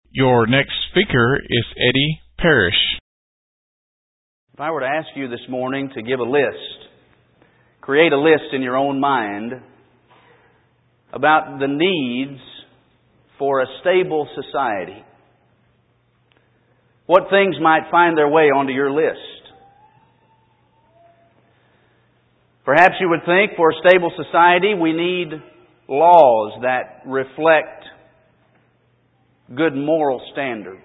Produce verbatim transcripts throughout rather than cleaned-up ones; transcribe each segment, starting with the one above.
Your next speaker is Eddie Parrish. If I were to ask you this morning to give a list, create a list in your own mind about the needs for a stable society, what things might find their way onto your list? Perhaps you would think for a stable society we need laws that reflect good moral standards.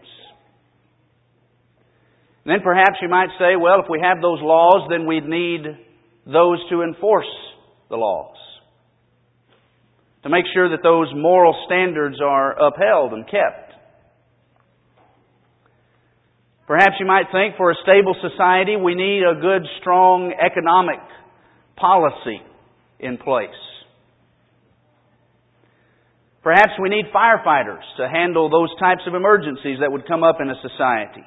And then perhaps you might say, well, if we have those laws, then we'd need those to enforce the laws, to make sure that those moral standards are upheld and kept. Perhaps you might think for a stable society we need a good, strong economic policy in place. Perhaps we need firefighters to handle those types of emergencies that would come up in a society.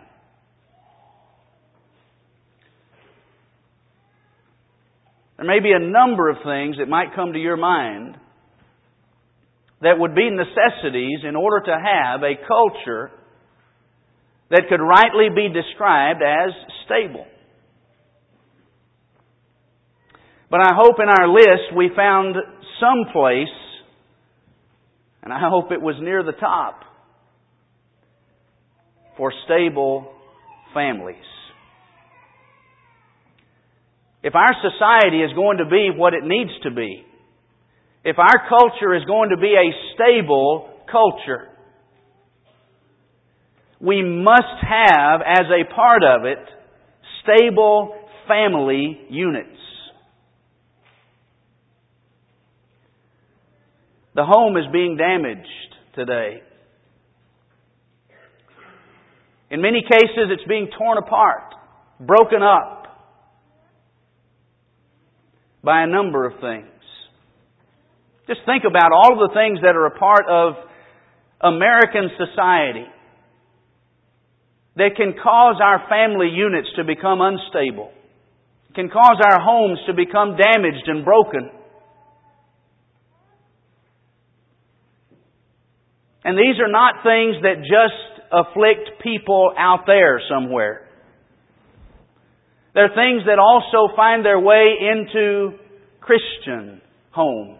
There may be a number of things that might come to your mind that would be necessities in order to have a culture that could rightly be described as stable. But I hope in our list we found some place, and I hope it was near the top, for stable families. If our society is going to be what it needs to be, if our culture is going to be a stable culture, we must have, as a part of it, stable family units. The home is being damaged today. In many cases, it's being torn apart, broken up by a number of things. Just think about all of the things that are a part of American society that can cause our family units to become unstable, can cause our homes to become damaged and broken. And these are not things that just afflict people out there somewhere. They're things that also find their way into Christian homes.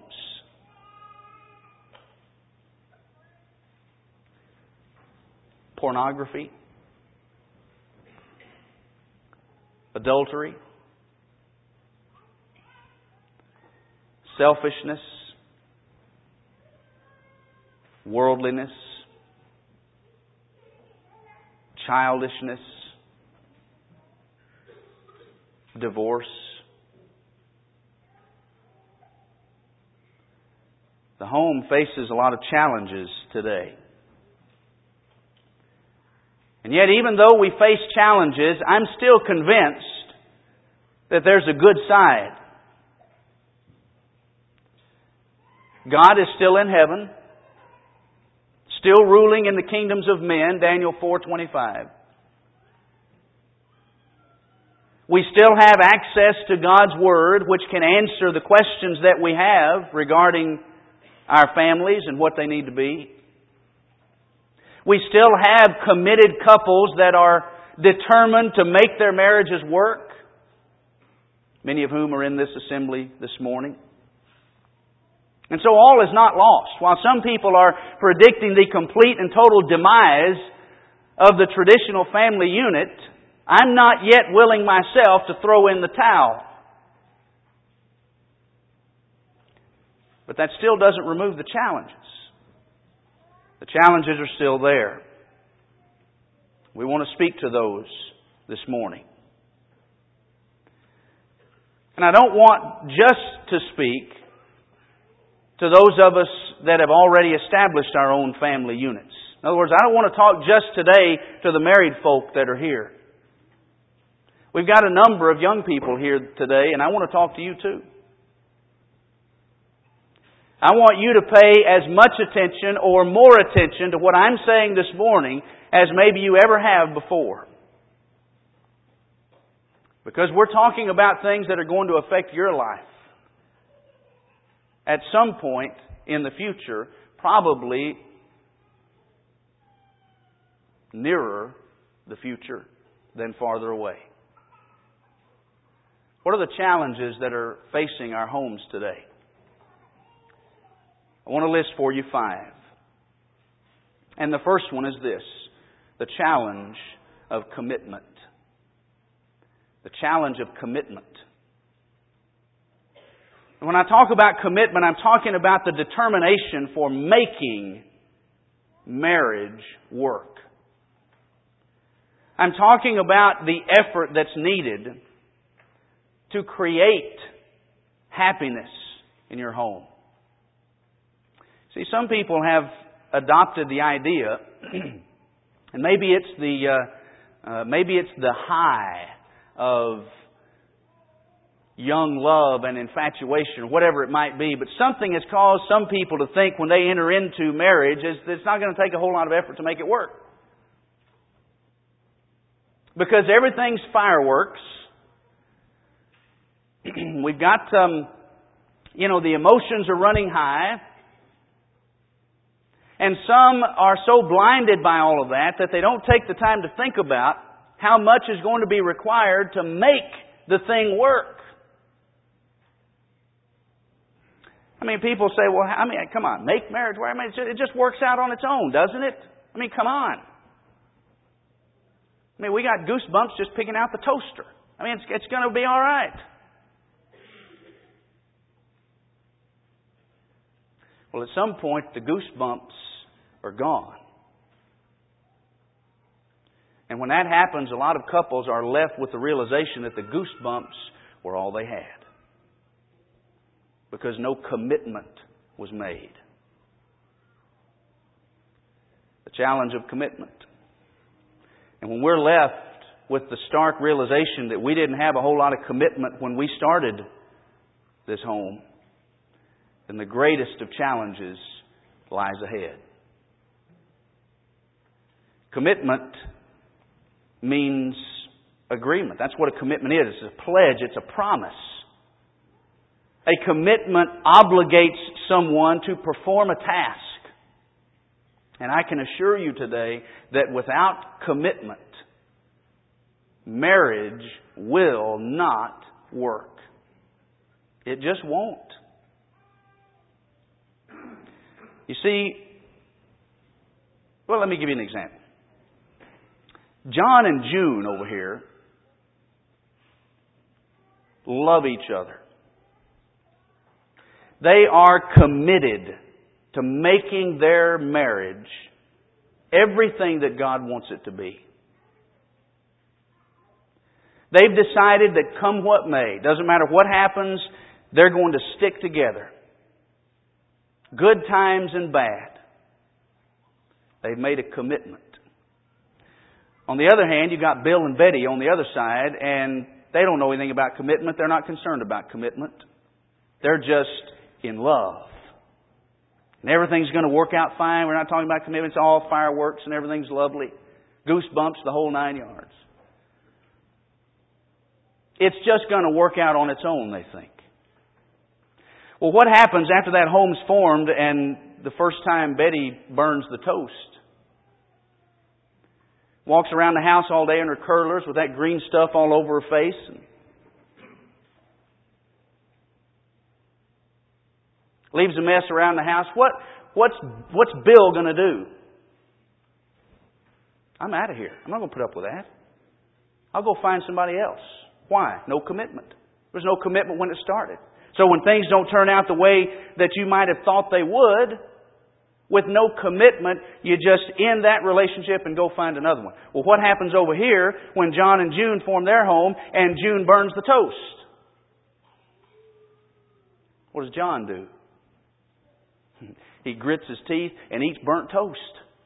Pornography, adultery, selfishness, worldliness, childishness, divorce. The home faces a lot of challenges today. And yet, even though we face challenges, I'm still convinced that there's a good side. God is still in heaven, still ruling in the kingdoms of men, Daniel four twenty-five. We still have access to God's Word, which can answer the questions that we have regarding our families and what they need to be. We still have committed couples that are determined to make their marriages work, many of whom are in this assembly this morning. And so all is not lost. While some people are predicting the complete and total demise of the traditional family unit, I'm not yet willing myself to throw in the towel. But that still doesn't remove the challenges. The challenges are still there. We want to speak to those this morning. And I don't want just to speak to those of us that have already established our own family units. In other words, I don't want to talk just today to the married folk that are here. We've got a number of young people here today, and I want to talk to you too. I want you to pay as much attention or more attention to what I'm saying this morning as maybe you ever have before. Because we're talking about things that are going to affect your life at some point in the future, probably nearer the future than farther away. What are the challenges that are facing our homes today? I want to list for you five. And the first one is this: the challenge of commitment. The challenge of commitment. When I talk about commitment, I'm talking about the determination for making marriage work. I'm talking about the effort that's needed to create happiness in your home. See, some people have adopted the idea, and maybe it's the uh, uh, maybe it's the high of young love and infatuation, or whatever it might be, but something has caused some people to think when they enter into marriage is that it's not going to take a whole lot of effort to make it work. Because everything's fireworks. We've got, um, you know, the emotions are running high. And some are so blinded by all of that that they don't take the time to think about how much is going to be required to make the thing work. I mean, people say, well, I mean, come on, make marriage work. I mean, it just works out on its own, doesn't it? I mean, come on. I mean, we got goosebumps just picking out the toaster. I mean, it's, it's going to be all right. Well, at some point, the goosebumps are gone. And when that happens, a lot of couples are left with the realization that the goosebumps were all they had. Because no commitment was made. The challenge of commitment. And when we're left with the stark realization that we didn't have a whole lot of commitment when we started this home, then the greatest of challenges lies ahead. Commitment means agreement. That's what a commitment is. It's a pledge. It's a promise. A commitment obligates someone to perform a task. And I can assure you today that without commitment, marriage will not work. It just won't. You see, well, let me give you an example. John and June over here love each other. They are committed to making their marriage everything that God wants it to be. They've decided that come what may, doesn't matter what happens, they're going to stick together. Good times and bad. They've made a commitment. On the other hand, you've got Bill and Betty on the other side, and they don't know anything about commitment. They're not concerned about commitment. They're just in love. And everything's going to work out fine. We're not talking about commitment. It's all fireworks and everything's lovely. Goosebumps, the whole nine yards. It's just going to work out on its own, they think. Well, what happens after that home's formed and the first time Betty burns the toast? Walks around the house all day in her curlers with that green stuff all over her face. And leaves a mess around the house. What, what's, what's Bill going to do? I'm out of here. I'm not going to put up with that. I'll go find somebody else. Why? No commitment. There's no commitment when it started. So when things don't turn out the way that you might have thought they would, with no commitment, you just end that relationship and go find another one. Well, what happens over here when John and June form their home and June burns the toast? What does John do? He grits his teeth and eats burnt toast.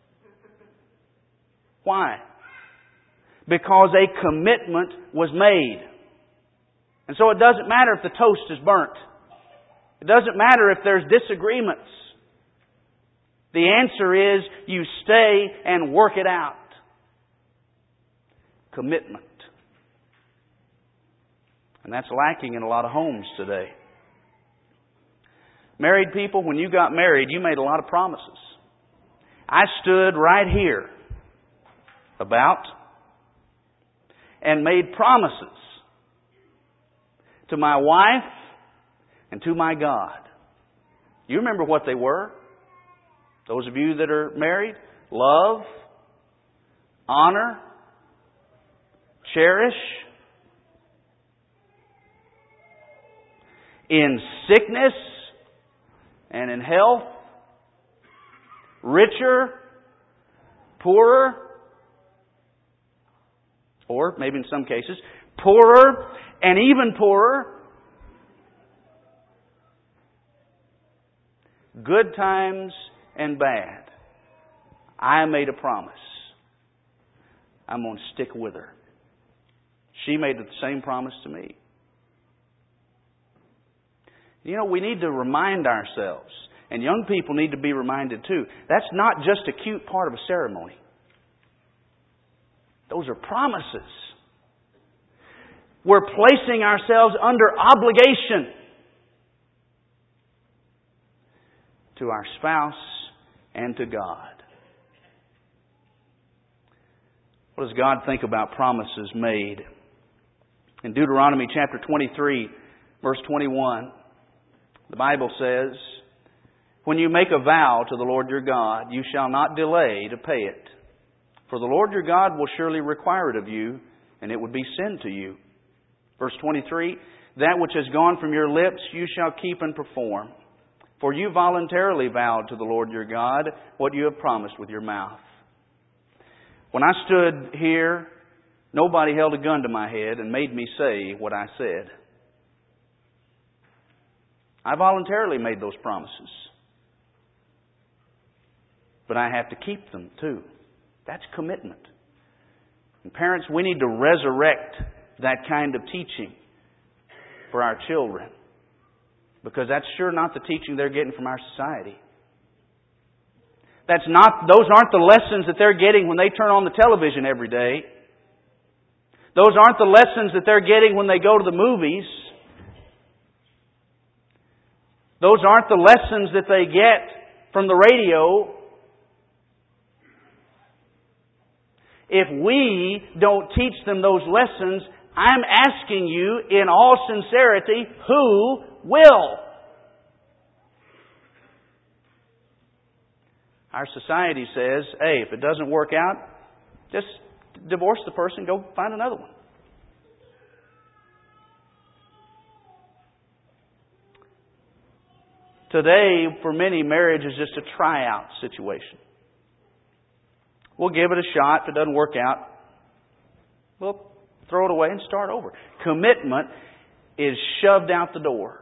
Why? Because a commitment was made. And so it doesn't matter if the toast is burnt. It doesn't matter if there's disagreements. The answer is you stay and work it out. Commitment. And that's lacking in a lot of homes today. Married people, when you got married, you made a lot of promises. I stood right here about and made promises to my wife and to my God. You remember what they were? Those of you that are married, love, honor, cherish, in sickness and in health, richer, poorer, or maybe in some cases, poorer and even poorer, good times and bad. I made a promise. I'm going to stick with her. She made the same promise to me. You know, we need to remind ourselves, and young people need to be reminded too, that's not just a cute part of a ceremony. Those are promises. We're placing ourselves under obligation to our spouse and to God. What does God think about promises made? In Deuteronomy chapter twenty-three, verse twenty-one, the Bible says, "When you make a vow to the Lord your God, you shall not delay to pay it. For the Lord your God will surely require it of you, and it would be sin to you." Verse twenty-three, "That which has gone from your lips you shall keep and perform. For you voluntarily vowed to the Lord your God what you have promised with your mouth." When I stood here, nobody held a gun to my head and made me say what I said. I voluntarily made those promises. But I have to keep them too. That's commitment. And parents, we need to resurrect that kind of teaching for our children. Because that's sure not the teaching they're getting from our society. That's not, those aren't the lessons that they're getting when they turn on the television every day. Those aren't the lessons that they're getting when they go to the movies. Those aren't the lessons that they get from the radio. If we don't teach them those lessons, I'm asking you in all sincerity, who will? Our society says, hey, if it doesn't work out, just divorce the person, go find another one. Today, for many, marriage is just a tryout situation. We'll give it a shot. If it doesn't work out, we'll throw it away and start over. Commitment is shoved out the door.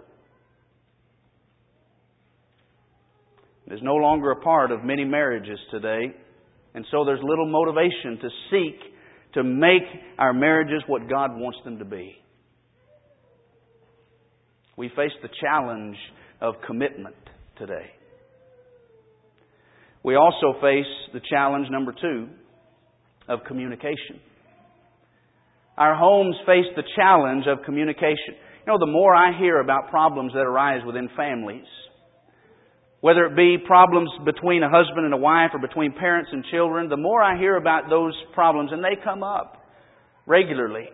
It is no longer a part of many marriages today. And so there's little motivation to seek to make our marriages what God wants them to be. We face the challenge of commitment today. We also face the challenge, number two, of communication. Our homes face the challenge of communication. You know, the more I hear about problems that arise within families, whether it be problems between a husband and a wife or between parents and children, the more I hear about those problems, and they come up regularly,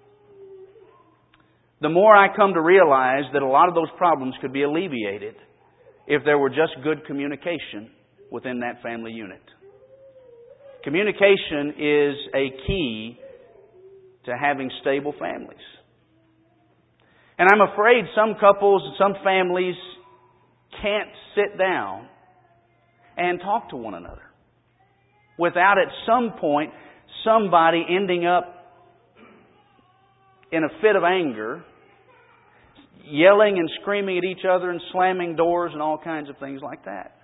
the more I come to realize that a lot of those problems could be alleviated if there were just good communication within that family unit. Communication is a key to having stable families. And I'm afraid some couples and some families can't sit down and talk to one another without at some point somebody ending up in a fit of anger, yelling and screaming at each other and slamming doors and all kinds of things like that.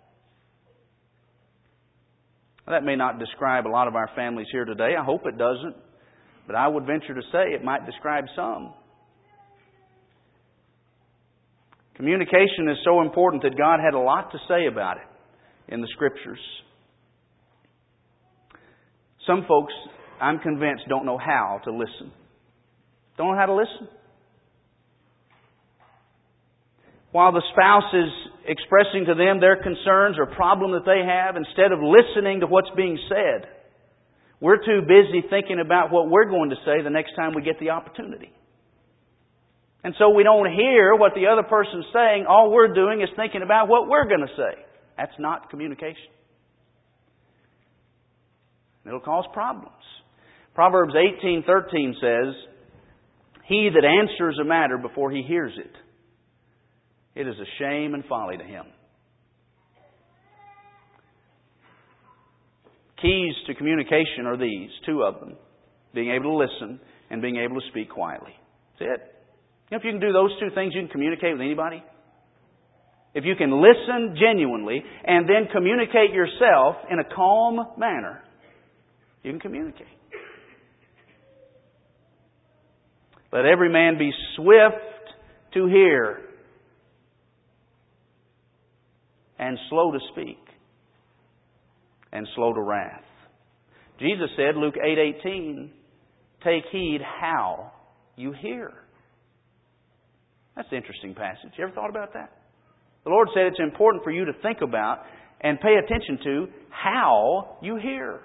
That may not describe a lot of our families here today. I hope it doesn't. But I would venture to say it might describe some. Communication is so important that God had a lot to say about it in the Scriptures. Some folks, I'm convinced, don't know how to listen. Don't know how to listen. While the spouse is expressing to them their concerns or problem that they have, instead of listening to what's being said, We're too busy thinking about what we're going to say the next time we get the opportunity. And so we don't hear what the other person's saying. All we're doing is thinking about what we're going to say. That's not communication. It'll cause problems. Proverbs eighteen thirteen says, "He that answers a matter before he hears it, it is a shame and folly to him." Keys to communication are these, two of them. Being able to listen and being able to speak quietly. That's it. You know, if you can do those two things, you can communicate with anybody. If you can listen genuinely and then communicate yourself in a calm manner, you can communicate. Let every man be swift to hear and slow to speak and slow to wrath. Jesus said, Luke eight eighteen, "Take heed how you hear." That's an interesting passage. You ever thought about that? The Lord said it's important for you to think about and pay attention to how you hear.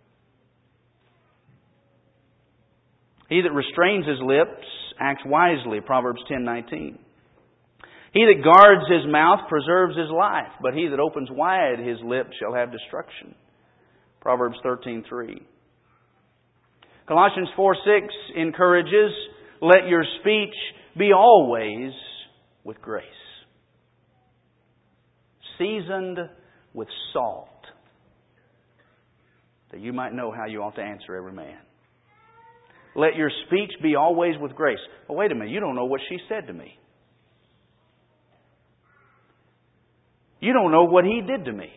He that restrains his lips acts wisely, Proverbs ten nineteen. He that guards his mouth preserves his life, but he that opens wide his lips shall have destruction, Proverbs thirteen three. Colossians four six encourages, "Let your speech be always with grace, seasoned with salt, that you might know how you ought to answer every man." Let your speech be always with grace. Well, wait a minute, you don't know what she said to me. You don't know what he did to me.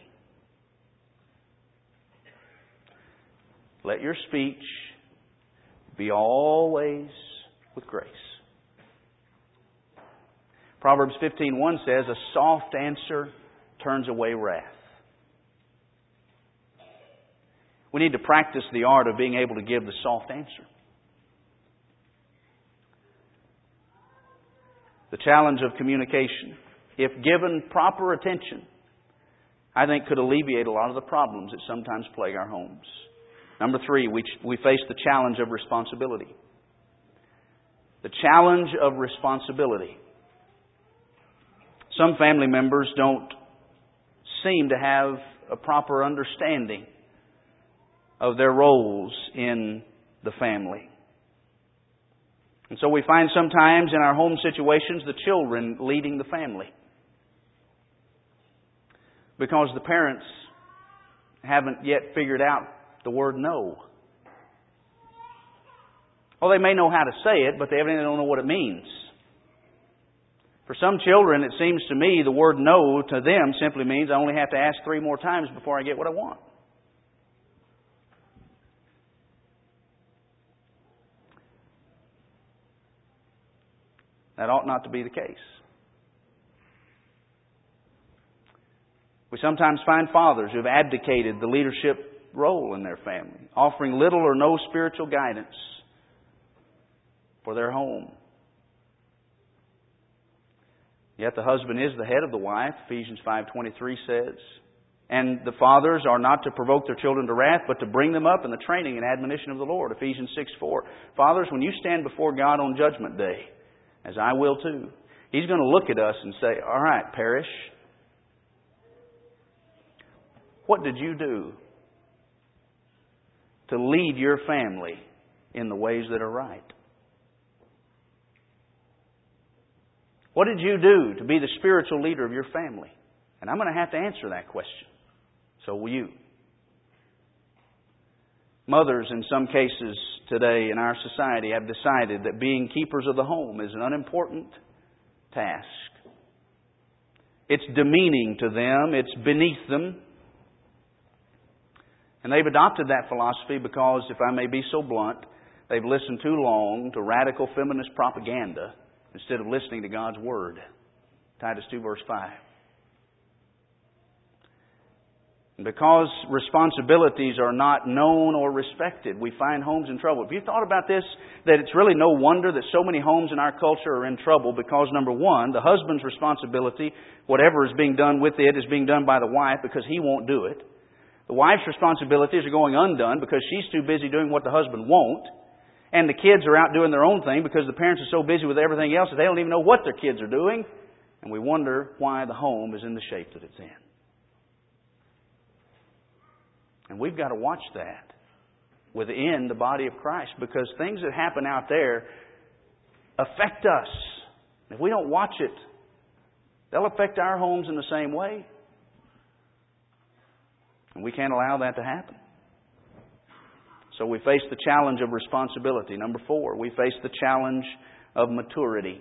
Let your speech be always with grace. Proverbs fifteen one says, "A soft answer turns away wrath." We need to practice the art of being able to give the soft answer. The challenge of communication, if given proper attention, I think could alleviate a lot of the problems that sometimes plague our homes. Number three, we, we face the challenge of responsibility. The challenge of responsibility. Some family members don't seem to have a proper understanding of their roles in the family. And so we find sometimes in our home situations the children leading the family, because the parents haven't yet figured out the word no. Well, they may know how to say it, but they evidently don't know what it means. For some children, it seems to me the word no to them simply means I only have to ask three more times before I get what I want. That ought not to be the case. We sometimes find fathers who have abdicated the leadership role in their family, offering little or no spiritual guidance for their home. Yet the husband is the head of the wife, Ephesians five twenty-three says. And the fathers are not to provoke their children to wrath, but to bring them up in the training and admonition of the Lord, Ephesians six four. Fathers, when you stand before God on Judgment Day, as I will too, He's going to look at us and say, all right, parish, what did you do to lead your family in the ways that are right? What did you do to be the spiritual leader of your family? And I'm going to have to answer that question. So will you. Mothers, in some cases today in our society, have decided that being keepers of the home is an unimportant task. It's demeaning to them. It's beneath them. And they've adopted that philosophy because, if I may be so blunt, they've listened too long to radical feminist propaganda instead of listening to God's Word. Titus two verse five. And because responsibilities are not known or respected, we find homes in trouble. Have you thought about this? That it's really no wonder that so many homes in our culture are in trouble because, number one, the husband's responsibility, whatever is being done with it, is being done by the wife because he won't do it. The wife's responsibilities are going undone because she's too busy doing what the husband won't. And the kids are out doing their own thing because the parents are so busy with everything else that they don't even know what their kids are doing. And we wonder why the home is in the shape that it's in. And we've got to watch that within the body of Christ, because things that happen out there affect us. If we don't watch it, they'll affect our homes in the same way. And we can't allow that to happen. So we face the challenge of responsibility. Number four, we face the challenge of maturity.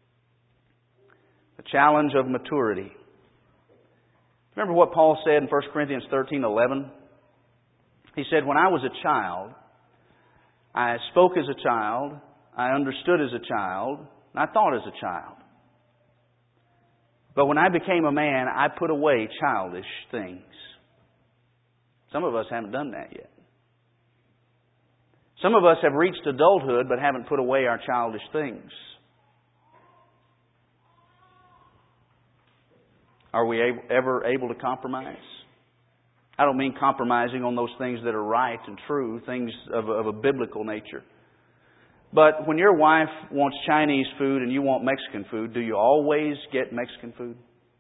The challenge of maturity. Remember what Paul said in First Corinthians thirteen eleven? He said, when I was a child, I spoke as a child, I understood as a child, and I thought as a child. But when I became a man, I put away childish things. Some of us haven't done that yet. Some of us have reached adulthood but haven't put away our childish things. Are we ever able to compromise? I don't mean compromising on those things that are right and true, things of, of a biblical nature. But when your wife wants Chinese food and you want Mexican food, do you always get Mexican food?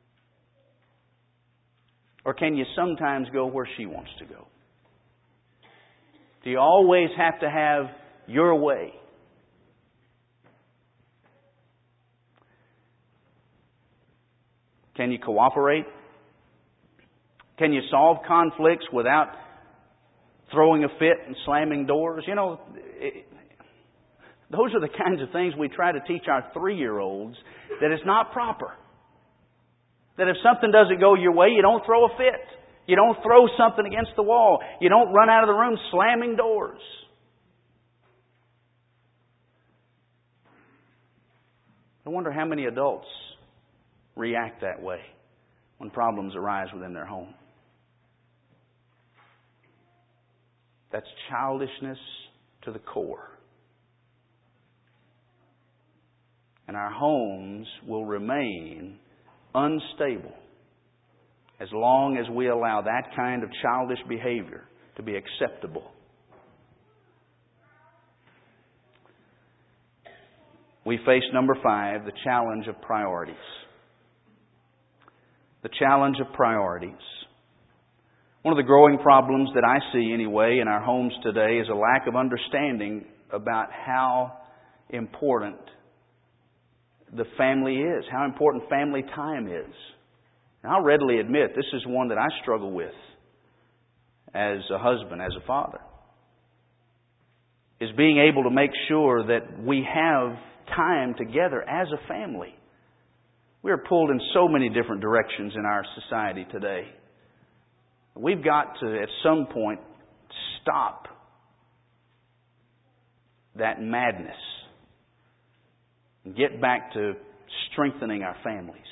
Or can you sometimes go where she wants to go? Do you always have to have your way? Can you cooperate? Can you solve conflicts without throwing a fit and slamming doors? You know, it, those are the kinds of things we try to teach our three-year-olds, that it's not proper. That if something doesn't go your way, you don't throw a fit. You don't throw something against the wall. You don't run out of the room slamming doors. I wonder how many adults react that way when problems arise within their home. That's childishness to the core. And our homes will remain unstable as long as we allow that kind of childish behavior to be acceptable. We face, number five, the challenge of priorities. The challenge of priorities. One of the growing problems that I see anyway in our homes today is a lack of understanding about how important the family is, how important family time is. And I'll readily admit this is one that I struggle with as a husband, as a father. Is being able to make sure that we have time together as a family. We are pulled in so many different directions in our society today. We've got to, at some point, stop that madness and get back to strengthening our families.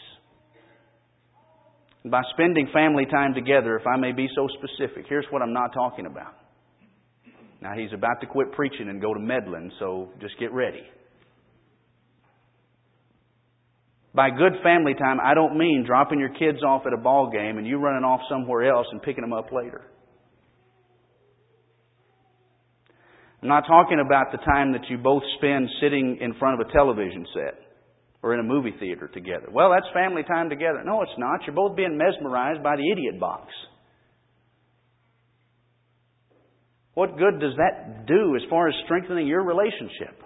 And by spending family time together, if I may be so specific, here's what I'm not talking about. Now, he's about to quit preaching and go to meddling, so just get ready. By good family time, I don't mean dropping your kids off at a ball game and you running off somewhere else and picking them up later. I'm not talking about the time that you both spend sitting in front of a television set or in a movie theater together. Well, that's family time together. No, it's not. You're both being mesmerized by the idiot box. What good does that do as far as strengthening your relationship?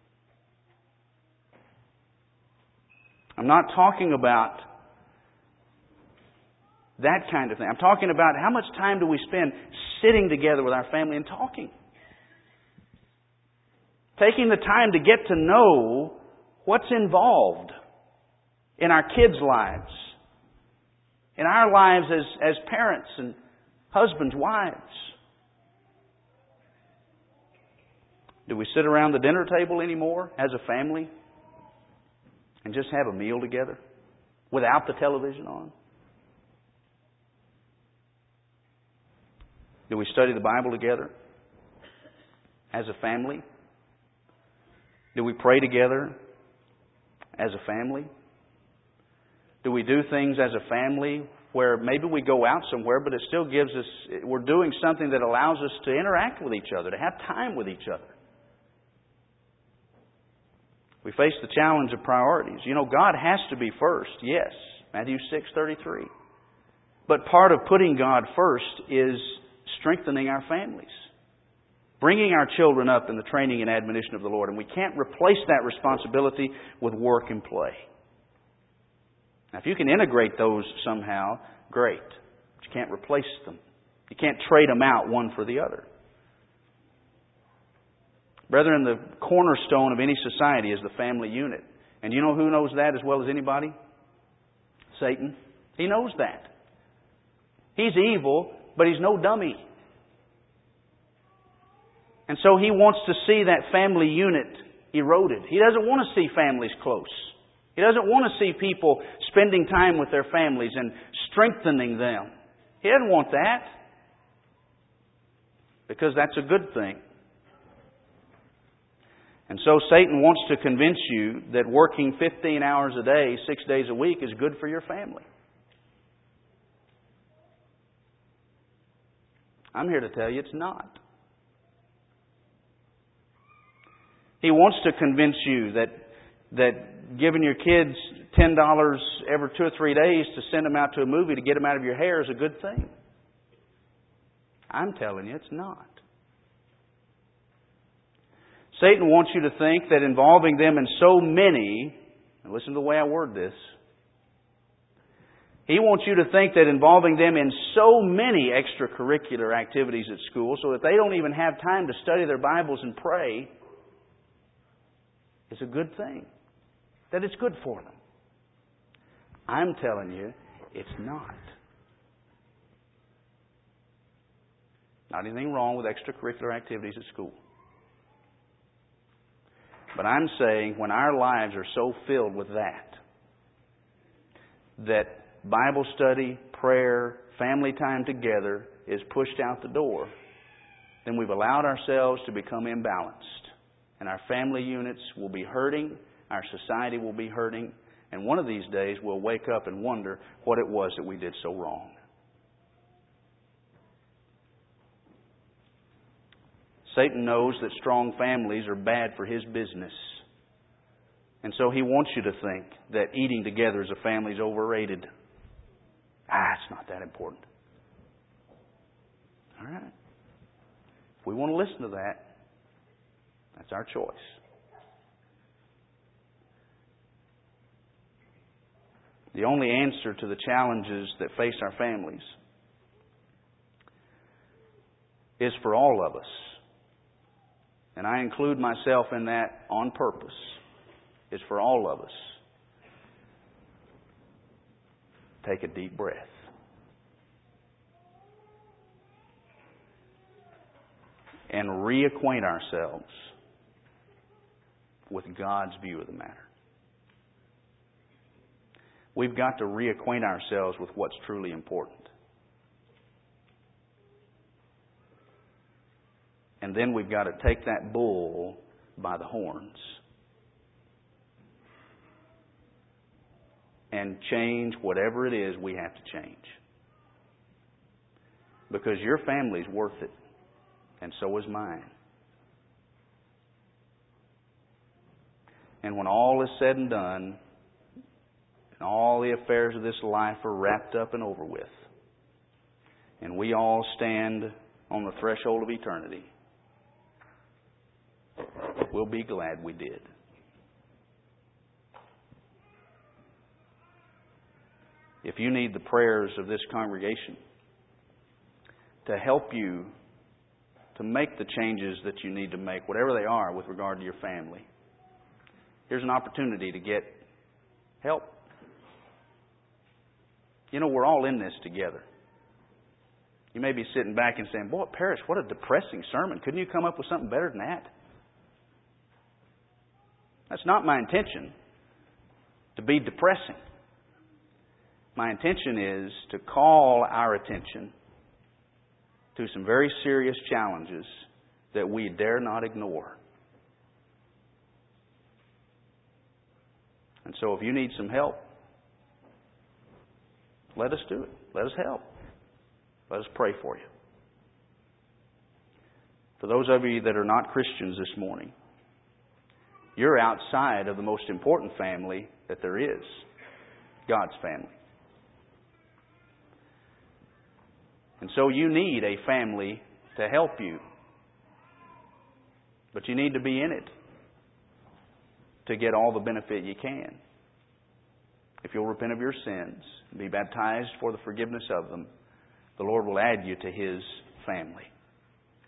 I'm not talking about that kind of thing. I'm talking about how much time do we spend sitting together with our family and talking. Taking the time to get to know what's involved in our kids' lives, in our lives as, as parents and husbands, wives. Do we sit around the dinner table anymore as a family and just have a meal together without the television on? Do we study the Bible together as a family? Do we pray together as a family? Do we do things as a family where maybe we go out somewhere, but it still gives us, we're doing something that allows us to interact with each other, to have time with each other. We face the challenge of priorities. You know, God has to be first, yes. Matthew six thirty-three. But part of putting God first is strengthening our families. Bringing our children up in the training and admonition of the Lord. And we can't replace that responsibility with work and play. Now, if you can integrate those somehow, great. But you can't replace them. You can't trade them out one for the other. Brethren, the cornerstone of any society is the family unit. And you know who knows that as well as anybody? Satan. He knows that. He's evil, but he's no dummy. And so he wants to see that family unit eroded. He doesn't want to see families close. He doesn't want to see people spending time with their families and strengthening them. He doesn't want that. Because that's a good thing. And so Satan wants to convince you that working fifteen hours a day, six days a week, is good for your family. I'm here to tell you it's not. He wants to convince you that that giving your kids ten dollars every two or three days to send them out to a movie to get them out of your hair is a good thing. I'm telling you it's not. Satan wants you to think that involving them in so many, and listen to the way I word this, he wants you to think that involving them in so many extracurricular activities at school so that they don't even have time to study their Bibles and pray is a good thing. That it's good for them. I'm telling you, it's not. Not anything wrong with extracurricular activities at school. But I'm saying when our lives are so filled with that, that Bible study, prayer, family time together is pushed out the door, then we've allowed ourselves to become imbalanced. And our family units will be hurting, our society will be hurting, and one of these days we'll wake up and wonder what it was that we did so wrong. Satan knows that strong families are bad for his business. And so he wants you to think that eating together as a family is overrated. Ah, it's not that important. All right. If we want to listen to that, that's our choice. The only answer to the challenges that face our families is for all of us. And I include myself in that on purpose. It's for all of us. Take a deep breath. And reacquaint ourselves with God's view of the matter. We've got to reacquaint ourselves with what's truly important. And then we've got to take that bull by the horns and change whatever it is we have to change. Because your family's worth it, and so is mine. And when all is said and done, and all the affairs of this life are wrapped up and over with, and we all stand on the threshold of eternity, we'll be glad we did. If you need the prayers of this congregation to help you to make the changes that you need to make, whatever they are with regard to your family, here's an opportunity to get help. You know, we're all in this together. You may be sitting back and saying, boy, Parrish, what a depressing sermon. Couldn't you come up with something better than that? That's not my intention, to be depressing. My intention is to call our attention to some very serious challenges that we dare not ignore. And so if you need some help, let us do it. let us help. Let us pray for you. For those of you that are not Christians this morning, you're outside of the most important family that there is, God's family. And so you need a family to help you. But you need to be in it to get all the benefit you can. If you'll repent of your sins and be baptized for the forgiveness of them, the Lord will add you to His family.